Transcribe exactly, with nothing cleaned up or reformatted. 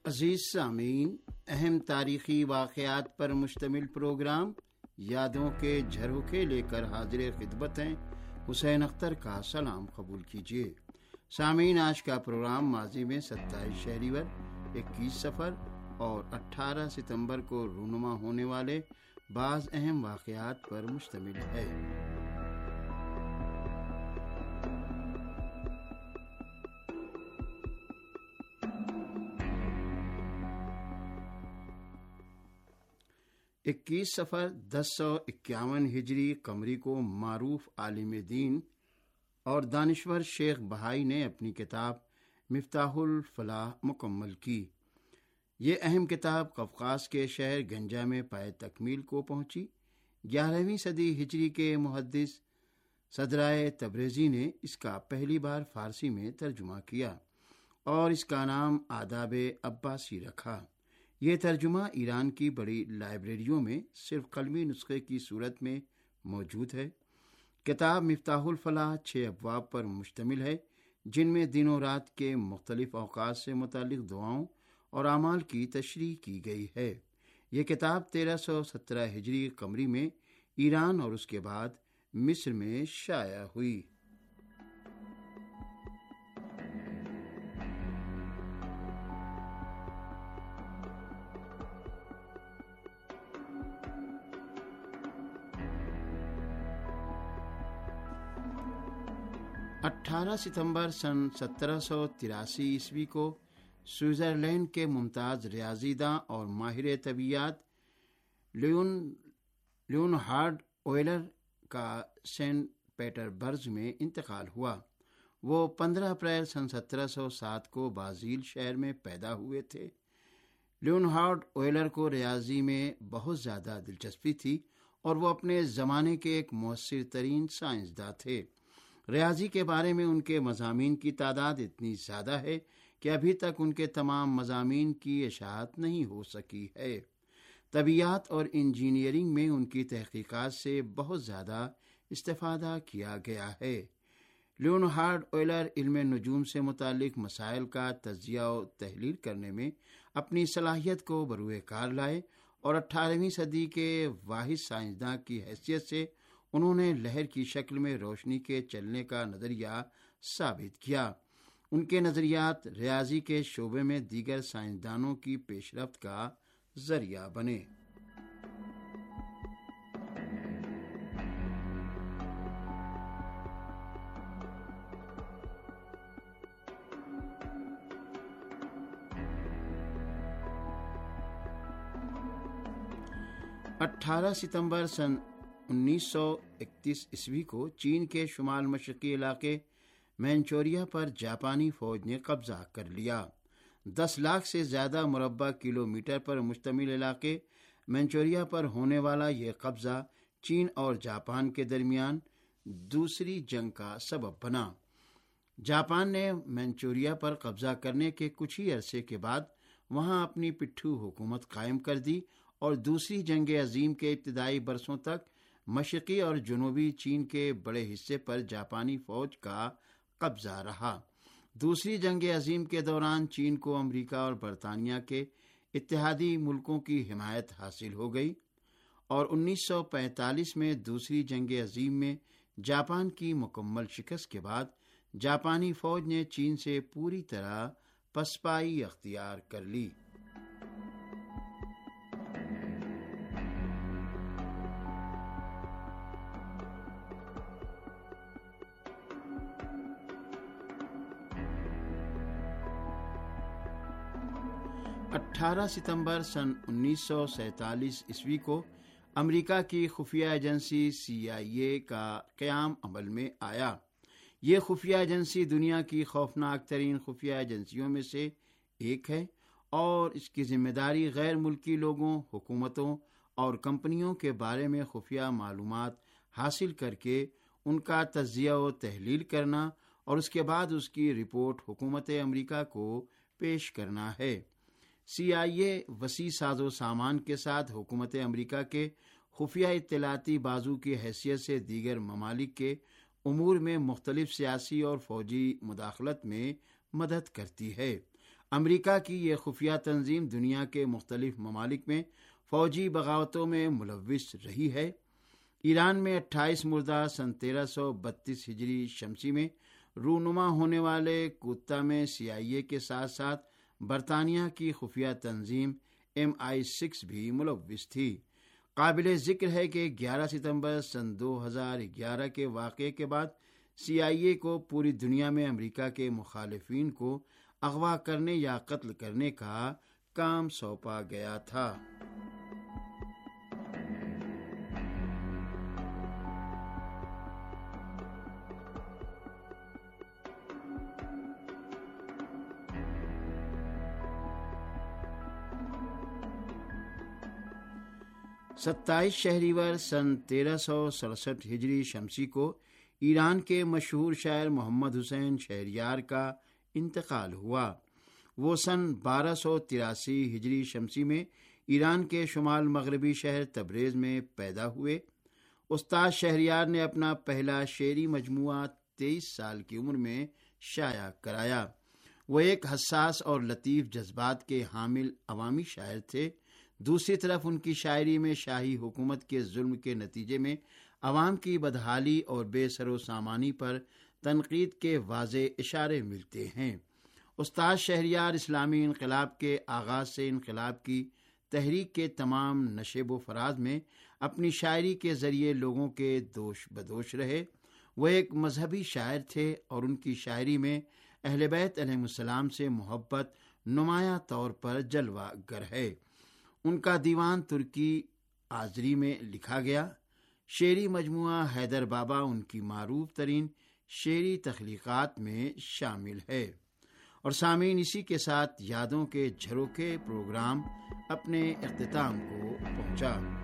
عزیز سامعین، اہم تاریخی واقعات پر مشتمل پروگرام یادوں کے جھروکے لے کر حاضر خدمت ہیں۔ حسین اختر کا سلام قبول کیجیے۔ سامعین، آج کا پروگرام ماضی میں ستائیس شہریور، اکیس سفر اور اٹھارہ ستمبر کو رونما ہونے والے بعض اہم واقعات پر مشتمل ہے۔ اکیس سفر دس سو اکیاون ہجری قمری کو معروف عالم دین اور دانشور شیخ بہائی نے اپنی کتاب مفتاح الفلاح مکمل کی۔ یہ اہم کتاب قفقاز کے شہر گنجا میں پائے تکمیل کو پہنچی۔ گیارہویں صدی ہجری کے محدث صدرائے تبریزی نے اس کا پہلی بار فارسی میں ترجمہ کیا اور اس کا نام آداب عباسی رکھا۔ یہ ترجمہ ایران کی بڑی لائبریریوں میں صرف قلمی نسخے کی صورت میں موجود ہے۔ کتاب مفتاح الفلاح چھ ابواب پر مشتمل ہے، جن میں دن و رات کے مختلف اوقات سے متعلق دعاؤں اور اعمال کی تشریح کی گئی ہے۔ یہ کتاب تیرہ سو سترہ ہجری قمری میں ایران اور اس کے بعد مصر میں شائع ہوئی۔ اٹھارہ ستمبر سن سترہ سو تراسی عیسوی کو سوئٹزرلینڈ کے ممتاز ریاضی داں اور ماہر طبیعیات لیون لیونہارڈ اویلر کا سینٹ پیٹربرگ میں انتقال ہوا۔ وہ پندرہ اپریل سن سترہ سو سات کو بازیل شہر میں پیدا ہوئے تھے۔ لیونہارڈ اویلر کو ریاضی میں بہت زیادہ دلچسپی تھی اور وہ اپنے زمانے کے ایک مؤثر ترین سائنسداں تھے۔ ریاضی کے بارے میں ان کے مضامین کی تعداد اتنی زیادہ ہے کہ ابھی تک ان کے تمام مضامین کی اشاعت نہیں ہو سکی ہے۔ طبیعیات اور انجینئرنگ میں ان کی تحقیقات سے بہت زیادہ استفادہ کیا گیا ہے۔ لیونہارڈ اویلر علم نجوم سے متعلق مسائل کا تجزیہ و تحلیل کرنے میں اپنی صلاحیت کو بروئے کار لائے اور اٹھارہویں صدی کے واحد سائنسداں کی حیثیت سے انہوں نے لہر کی شکل میں روشنی کے چلنے کا نظریہ ثابت کیا۔ ان کے نظریات ریاضی کے شعبے میں دیگر سائنسدانوں کی پیش رفت کا ذریعہ بنے۔ اٹھارہ ستمبر سن انیس سو اکتیس عیسوی کو چین کے شمال مشرقی علاقے مینچوریا پر جاپانی فوج نے قبضہ کر لیا۔ دس لاکھ سے زیادہ مربع کلومیٹر پر مشتمل علاقے مینچوریا پر ہونے والا یہ قبضہ چین اور جاپان کے درمیان دوسری جنگ کا سبب بنا۔ جاپان نے مینچوریا پر قبضہ کرنے کے کچھ ہی عرصے کے بعد وہاں اپنی پٹھو حکومت قائم کر دی اور دوسری جنگ عظیم کے ابتدائی برسوں تک مشرقی اور جنوبی چین کے بڑے حصے پر جاپانی فوج کا قبضہ رہا۔ دوسری جنگ عظیم کے دوران چین کو امریکہ اور برطانیہ کے اتحادی ملکوں کی حمایت حاصل ہو گئی اور انیس سو پینتالیس میں دوسری جنگ عظیم میں جاپان کی مکمل شکست کے بعد جاپانی فوج نے چین سے پوری طرح پسپائی اختیار کر لی۔ اٹھارہ ستمبر سن انیس سو سینتالیس عیسوی کو امریکہ کی خفیہ ایجنسی سی آئی اے کا قیام عمل میں آیا۔ یہ خفیہ ایجنسی دنیا کی خوفناک ترین خفیہ ایجنسیوں میں سے ایک ہے اور اس کی ذمہ داری غیر ملکی لوگوں، حکومتوں اور کمپنیوں کے بارے میں خفیہ معلومات حاصل کر کے ان کا تجزیہ و تحلیل کرنا اور اس کے بعد اس کی رپورٹ حکومت امریکہ کو پیش کرنا ہے۔ سی آئی اے وسیع ساز و سامان کے ساتھ حکومت امریکہ کے خفیہ اطلاعاتی بازو کی حیثیت سے دیگر ممالک کے امور میں مختلف سیاسی اور فوجی مداخلت میں مدد کرتی ہے۔ امریکہ کی یہ خفیہ تنظیم دنیا کے مختلف ممالک میں فوجی بغاوتوں میں ملوث رہی ہے۔ ایران میں اٹھائیس مرداد سن تیرہ سو بتیس ہجری شمسی میں رونما ہونے والے کودتا میں سی آئی اے کے ساتھ ساتھ برطانیہ کی خفیہ تنظیم ایم آئی سکس بھی ملوث تھی۔ قابل ذکر ہے کہ گیارہ ستمبر سن دو ہزار گیارہ کے واقعے کے بعد سی آئی اے کو پوری دنیا میں امریکہ کے مخالفین کو اغوا کرنے یا قتل کرنے کا کام سونپا گیا تھا۔ ستائیس شہریور سن تیرہ سو سڑسٹھ ہجری شمسی کو ایران کے مشہور شاعر محمد حسین شہریار کا انتقال ہوا۔ وہ سن بارہ سو تراسی ہجری شمسی میں ایران کے شمال مغربی شہر تبریز میں پیدا ہوئے۔ استاد شہریار نے اپنا پہلا شعری مجموعہ تیئیس سال کی عمر میں شائع کرایا۔ وہ ایک حساس اور لطیف جذبات کے حامل عوامی شاعر تھے۔ دوسری طرف ان کی شاعری میں شاہی حکومت کے ظلم کے نتیجے میں عوام کی بدحالی اور بے سر و سامانی پر تنقید کے واضح اشارے ملتے ہیں۔ استاد شہریار اسلامی انقلاب کے آغاز سے انقلاب کی تحریک کے تمام نشیب و فراز میں اپنی شاعری کے ذریعے لوگوں کے دوش بدوش رہے۔ وہ ایک مذہبی شاعر تھے اور ان کی شاعری میں اہل بیت علیہ السلام سے محبت نمایاں طور پر جلوہ گر ہے۔ ان کا دیوان ترکی آذری میں لکھا گیا شعری مجموعہ حیدر بابا ان کی معروف ترین شعری تخلیقات میں شامل ہے۔ اور سامعین، اسی کے ساتھ یادوں کے جھروکے پروگرام اپنے اختتام کو پہنچا۔